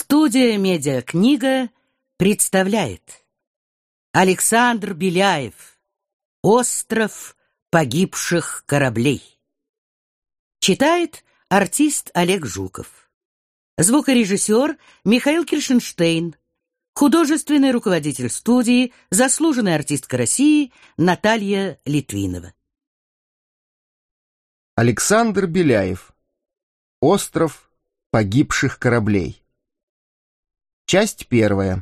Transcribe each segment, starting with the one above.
Студия «Медиакнига» представляет Александр Беляев «Остров погибших кораблей». Читает артист Олег Жуков. Звукорежиссер Михаил Киршенштейн. Художественный руководитель студии, заслуженная артистка России Наталья Литвинова. Александр Беляев «Остров погибших кораблей». Часть первая.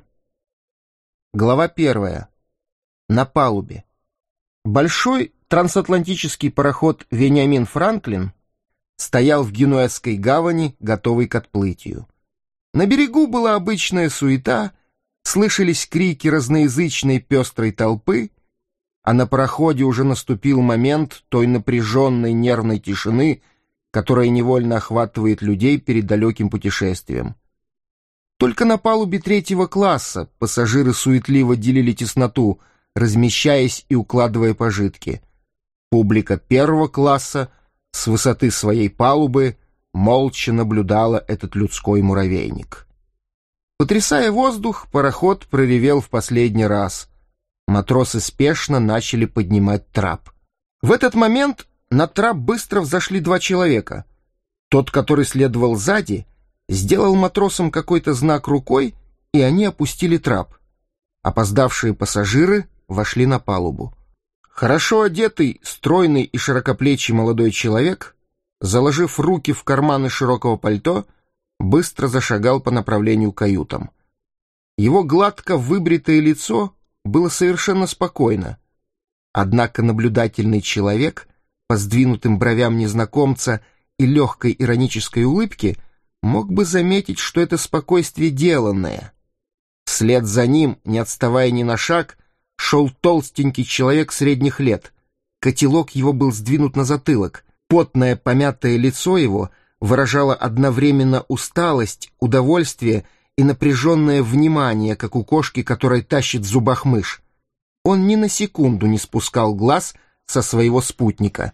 Глава первая. На палубе. Большой трансатлантический пароход «Вениамин Франклин» стоял в Генуэзской гавани, готовый к отплытию. На берегу была обычная суета, слышались крики разноязычной пестрой толпы, а на пароходе уже наступил момент той напряженной нервной тишины, которая невольно охватывает людей перед далеким путешествием. Только на палубе третьего класса пассажиры суетливо делили тесноту, размещаясь и укладывая пожитки. Публика первого класса с высоты своей палубы молча наблюдала этот людской муравейник. Потрясая воздух, пароход проревел в последний раз. Матросы спешно начали поднимать трап. В этот момент на трап быстро взошли два человека. Тот, который следовал сзади, сделал матросам какой-то знак рукой, и они опустили трап. Опоздавшие пассажиры вошли на палубу. Хорошо одетый, стройный и широкоплечий молодой человек, заложив руки в карманы широкого пальто, быстро зашагал по направлению к каютам. Его гладко выбритое лицо было совершенно спокойно. Однако наблюдательный человек, по сдвинутым бровям незнакомца и легкой иронической улыбке, мог бы заметить, что это спокойствие деланное. Вслед за ним, не отставая ни на шаг, шел толстенький человек средних лет. Котелок его был сдвинут на затылок. Потное помятое лицо его выражало одновременно усталость, удовольствие и напряженное внимание, как у кошки, которая тащит в зубах мышь. Он ни на секунду не спускал глаз со своего спутника.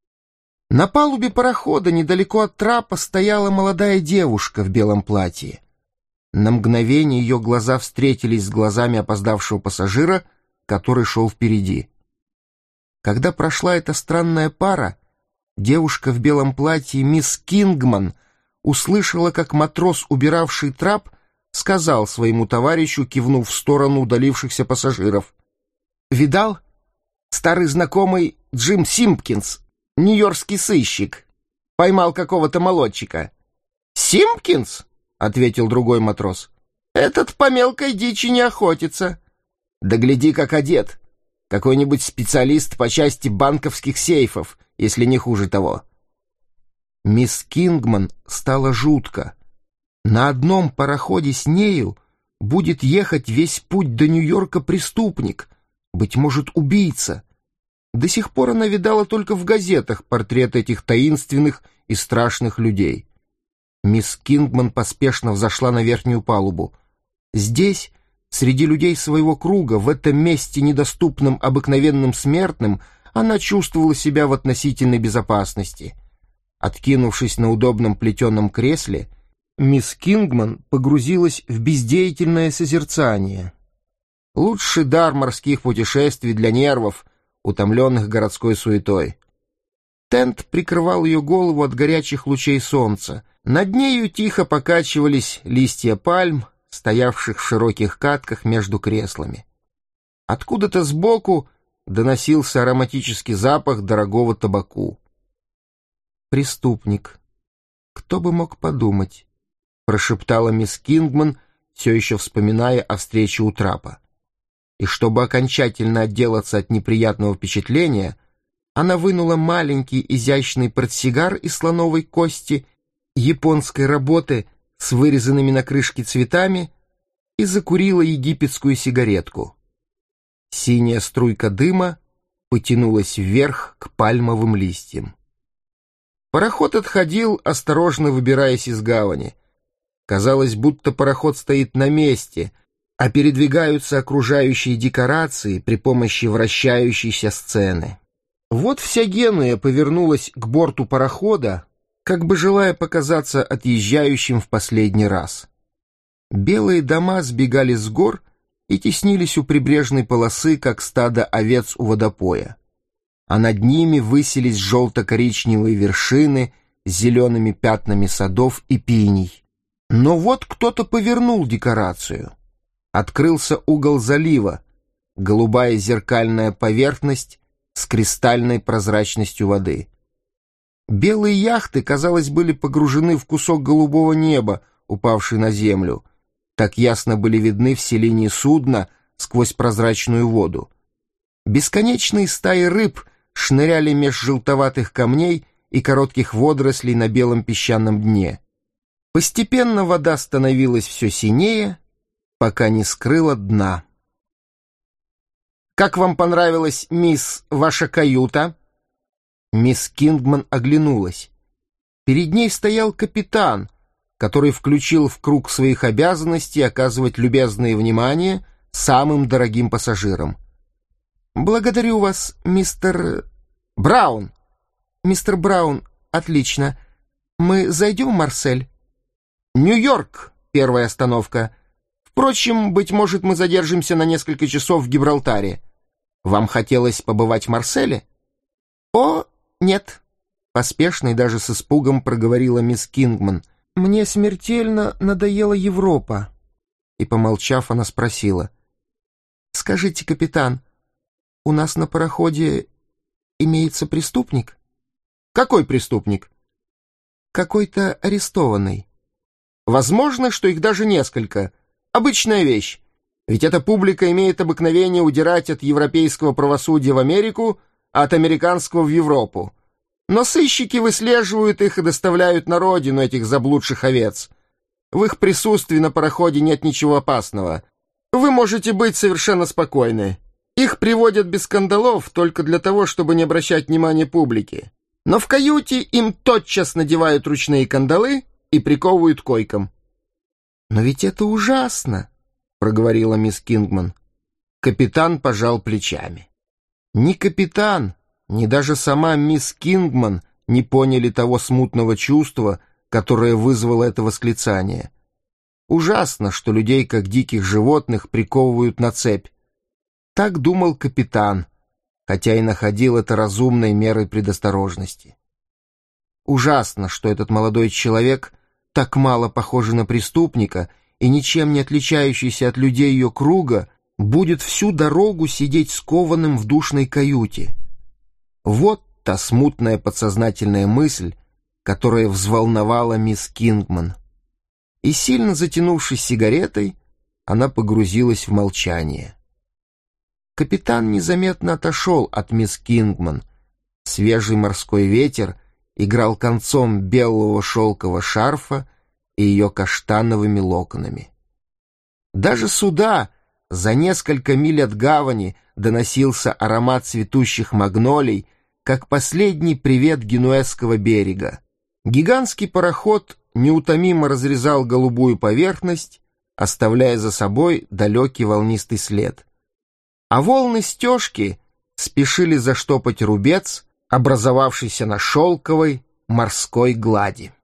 На палубе парохода недалеко от трапа стояла молодая девушка в белом платье. На мгновение ее глаза встретились с глазами опоздавшего пассажира, который шел впереди. Когда прошла эта странная пара, девушка в белом платье, мисс Кингман, услышала, как матрос, убиравший трап, сказал своему товарищу, кивнув в сторону удалившихся пассажиров: «Видал? Старый знакомый Джим Симпкинс, нью-йоркский сыщик, поймал какого-то молодчика». «Симпкинс?» — ответил другой матрос. «Этот по мелкой дичи не охотится. Да гляди, как одет. Какой-нибудь специалист по части банковских сейфов, если не хуже того». Мисс Кингман стало жутко. На одном пароходе с нею будет ехать весь путь до Нью-Йорка преступник, быть может, убийца. До сих пор она видала только в газетах портрет этих таинственных и страшных людей. Мисс Кингман поспешно взошла на верхнюю палубу. Здесь, среди людей своего круга, в этом месте, недоступном обыкновенным смертным, она чувствовала себя в относительной безопасности. Откинувшись на удобном плетеном кресле, мисс Кингман погрузилась в бездеятельное созерцание. Лучший дар морских путешествий для нервов, утомленных городской суетой. Тент прикрывал ее голову от горячих лучей солнца. Над нею тихо покачивались листья пальм, стоявших в широких катках между креслами. Откуда-то сбоку доносился ароматический запах дорогого табаку. «Преступник. Кто бы мог подумать?» — прошептала мисс Кингман, все еще вспоминая о встрече у трапа. И чтобы окончательно отделаться от неприятного впечатления, она вынула маленький изящный портсигар из слоновой кости японской работы с вырезанными на крышке цветами и закурила египетскую сигаретку. Синяя струйка дыма потянулась вверх к пальмовым листьям. Пароход отходил, осторожно выбираясь из гавани. Казалось, будто пароход стоит на месте, а передвигаются окружающие декорации при помощи вращающейся сцены. Вот вся Генуя повернулась к борту парохода, как бы желая показаться отъезжающим в последний раз. Белые дома сбегали с гор и теснились у прибрежной полосы, как стадо овец у водопоя. А над ними высились желто-коричневые вершины с зелеными пятнами садов и пиней. Но вот кто-то повернул декорацию. Открылся угол залива, голубая зеркальная поверхность с кристальной прозрачностью воды. Белые яхты, казалось, были погружены в кусок голубого неба, упавший на землю. Так ясно были видны все линии судна сквозь прозрачную воду. Бесконечные стаи рыб шныряли меж желтоватых камней и коротких водорослей на белом песчаном дне. Постепенно вода становилась все синее, пока не скрыла дна. «Как вам понравилась, мисс, ваша каюта?» Мисс Кингман оглянулась. Перед ней стоял капитан, который включил в круг своих обязанностей оказывать любезное внимание самым дорогим пассажирам. «Благодарю вас, мистер...» «Браун!» «Мистер Браун, отлично. Мы зайдем в Марсель?» «Нью-Йорк, первая остановка. Впрочем, быть может, мы задержимся на несколько часов в Гибралтаре. Вам хотелось побывать в Марселе?» «О, нет», — поспешно и даже с испугом проговорила мисс Кингман. «Мне смертельно надоела Европа». И, помолчав, она спросила: «Скажите, капитан, у нас на пароходе имеется преступник?» «Какой преступник?» «Какой-то арестованный». «Возможно, что их даже несколько. Обычная вещь. Ведь эта публика имеет обыкновение удирать от европейского правосудия в Америку, а от американского в Европу. Но сыщики выслеживают их и доставляют на родину этих заблудших овец. В их присутствии на пароходе нет ничего опасного. Вы можете быть совершенно спокойны. Их приводят без скандалов только для того, чтобы не обращать внимания публики. Но в каюте им тотчас надевают ручные кандалы и приковывают к койкам». «Но ведь это ужасно», — проговорила мисс Кингман. Капитан пожал плечами. Ни капитан, ни даже сама мисс Кингман не поняли того смутного чувства, которое вызвало это восклицание. Ужасно, что людей, как диких животных, приковывают на цепь. Так думал капитан, хотя и находил это разумной мерой предосторожности. Ужасно, что этот молодой человек, так мало похожий на преступника и ничем не отличающийся от людей ее круга, будет всю дорогу сидеть скованным в душной каюте. Вот та смутная подсознательная мысль, которая взволновала мисс Кингман. И, сильно затянувшись сигаретой, она погрузилась в молчание. Капитан незаметно отошел от мисс Кингман. Свежий морской ветер играл концом белого шелкового шарфа и ее каштановыми локонами. Даже сюда, за несколько миль от гавани, доносился аромат цветущих магнолий, как последний привет генуэзского берега. Гигантский пароход неутомимо разрезал голубую поверхность, оставляя за собой далекий волнистый след. А волны стежки спешили заштопать рубец, образовавшийся на шелковой морской глади.